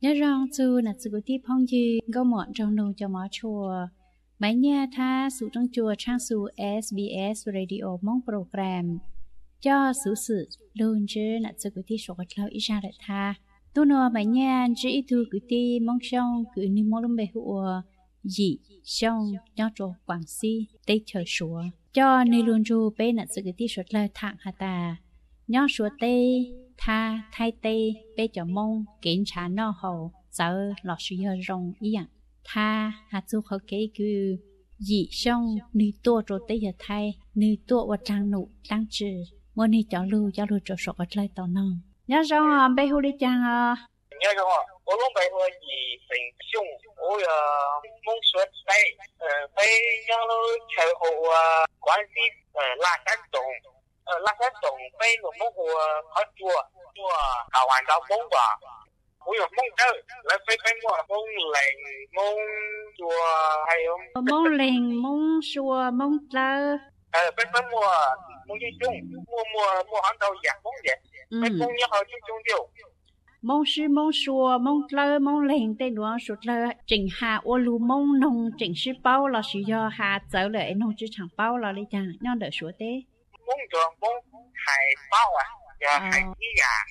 nhớ rằng chú là chú tí phong dư gấu mọn trong nông cho mỏ chùa mấy nhà tha sự trong chùa trang su SBS Radio mong program cho sự luôn chứ là chú tí số gật lâu ít ra lại tha tôi nói mấy nhà chỉ thu cứ tí mong xong cứ ni mong lắm bề hùa dị xong nhớ cho quảng si tây chờ sủa cho ni luôn chú bé là chú tí số lâu thẳng hà ta nhớ sủa tây tha thay tây bé cho mong kiểm tra nó hậu giờ lọ suy hơi rong ý ạ tha hạt chú khó kế cứ dị xong ni tua rồi tây giờ thay ni tua và trang nụ đang trừ mua ni cho lưu cho sổ vật lại tao non nhớ rằng bé hú đi chăng nhớ rằng我拢白话以成凶，我梦说在被让了朝后关系拉山洞，拉山洞被我梦我好做搞完搞梦吧，我有梦到来被我梦灵梦做还有梦灵梦说梦了被我梦一种摸喊到也梦的，被梦也好就种掉。 mong sư mong xua mong lơ mong lên tên nó sụt lơ chỉnh hạ ô lu mong nông chỉnh sư bao là sử do hạ trở lại nông chứ chẳng bao là đi chăng nhon đợi sủa tế mong cho mong hải bao giờ hải ý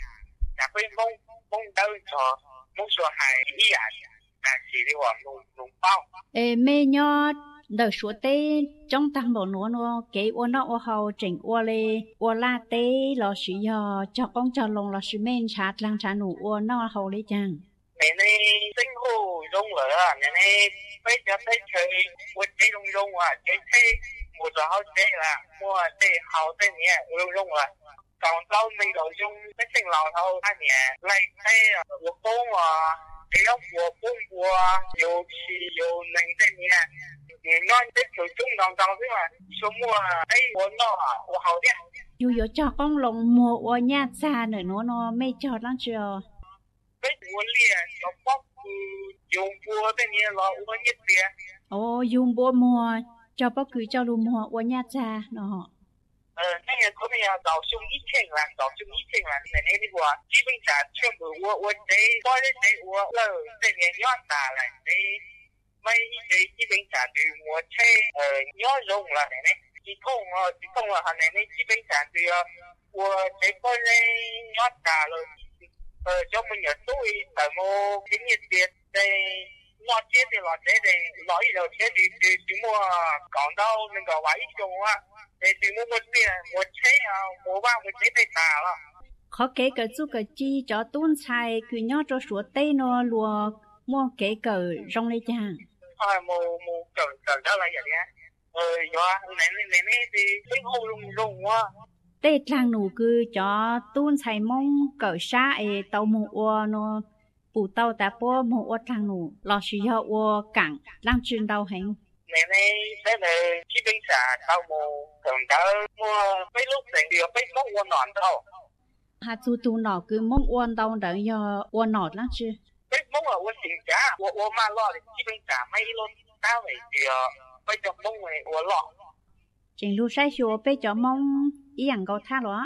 à phải mong đâu cho mong xua hải ý là chỉ đi vào nông bao mê nho đợi sủa tế trong tăng bộ nó cái ô nó ô hậu chỉnh ô lê ô la tế là sử do cho con cho lồng là sử men chát lang chát nụ ô nó hậu đi chăng này này sinh hồ rong rồi à này bây giờ thấy chơi quên chơi rong à chơi một giờ hậu chơi là mua chơi hậu chơi nhẹ rong rồi còn lâu mình rồi rong cái sinh lò thôi anh nhẹ lại thấy một con cái ốc của bún của nhiều chi nhiều nành chơi nhẹ nó cái kiểu chung đồng thế mà số mua thấy muốn nó hậu đấy dù cho con lồng mua ô nhát xa nữa nó mê cho lắm chưa cái muốn liền nó bóc dùng bùa thế này là uống nhất tiền dùng bùa mua cho bóc cứ cho luôn mua ô nhát xa nó 那个可能要找兄弟请啦，那你话基本上全部我这多的这我这年要大了，你每这基本上对我车要用了呢，一桶了，哈呢，你基本上对我这个人要大了，叫么要多一什么经验点的。我接的了，这的老一条车就么讲到那个外雄啊，就我车啊，我把我车被打了。 khó kể cỡ chú cỡ chi cho tuôn xài cứ nhớ cho sủa tây nó lùa mua kể cỡ rong lấy chàng mua cỡ đó là vậy á do này thì tiếng hô rung quá tây làng nụ cứ cho tuôn xài mong cỡ xa tàu mua nó phụ tàu ta po một ô thằng nụ lo sử dụng ô cảng đang truyền đầu hành này thế là chỉ bên xã tàu một cần đó mua mấy lúc này điều mấy món ô nọn đâu hạt tu nọ cứ mong ô tàu đỡ do ô nọt lắm chứ mấy món là ô xịn cá ô mà lo thì chỉ bên xã mấy lúc tao vậy thì bây giờ mong này ô lọ chính lúc sai số bây giờ mong ý ăn câu tha đó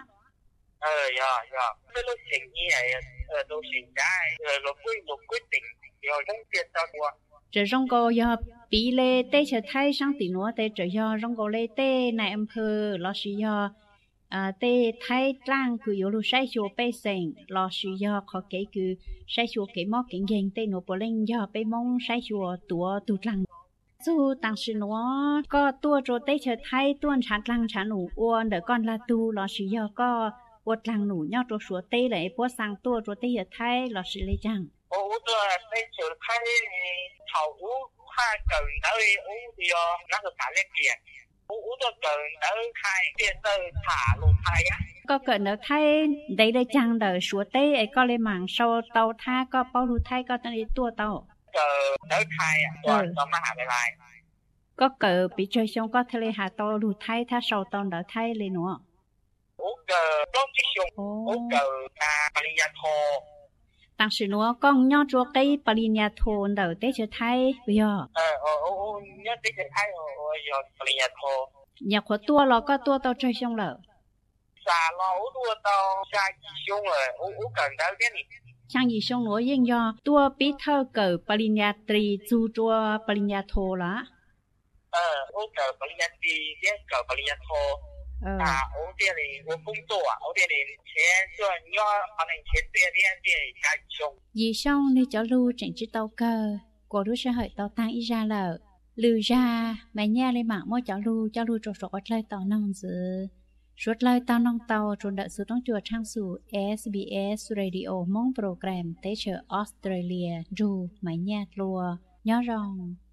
dạ mấy lúc xịn như này đồ xịn cá rồi quyết định rồi không tiền tao qua rồi rong cô do bị lê tê chờ thay sang tỷ nữa tê trở do rong cô lê tê này em phơ lo sử do tê thay trang cứ yếu lu sai số bê sành lo sử do khó kể cứ sai số kể mò kinh doanh tê nộp lên do bê mong sai số tua tụt lăng dù tăng sự nó có tua rồi tê chờ thay tuôn chát lăng chán nụ uôn đỡ con là tu lo sử do có uất lăng nụ nhau rồi số tê lại bố sang tua rồi tê chờ thay lo sử lê chăng 我这在就开炒股开梗到我的那个打猎店，我这梗到开店到茶路开呀。 có cỡ nữa thay đấy đây chăng đời số tê ấy có lên mảng sau tàu tha có bao lù thay có tên tua tàu. Tới khai à, rồi mà hạ về lại. Có cỡ bị chơi xong có thể hạ tàu lù thay tha sau tàu đỡ thay lên nữa. Ủa cỡ đón chiếc xong, ủa cỡ Parin nhà thô. Tăng sự nữa con nhớ cho cái Parin nhà thô đỡ tế chơi thay bây giờ. Nhớ tế chơi thay rồi Parin nhà thô. Nhà của tua là có tua tàu chơi xong lỡ. Xà lo ủa tua tàu xa gì xong rồi, ủa cần đỡ cái này. chẳng gì xong nữa yên do tua bí thơ cờ Palinya Tri chu chua Palinya Thô lá ô cờ Palinya Tri cái cờ Palinya Thô ô đây này ô công tác ô đây này钱做要可能钱这边这加凶 gì xong đi cho lưu chỉnh chữ tàu cờ của đứa xã hội tàu tăng ít ra lợ lưu ra mẹ nhà lên mạng mua cho lưu trò trò lời tàu nông dự suốt lời tàu nông tàu trốn đợi sự trong chùa trang sử SBS Radio mong program tế trợ Australia ru mẹ nhà lùa nhớ rong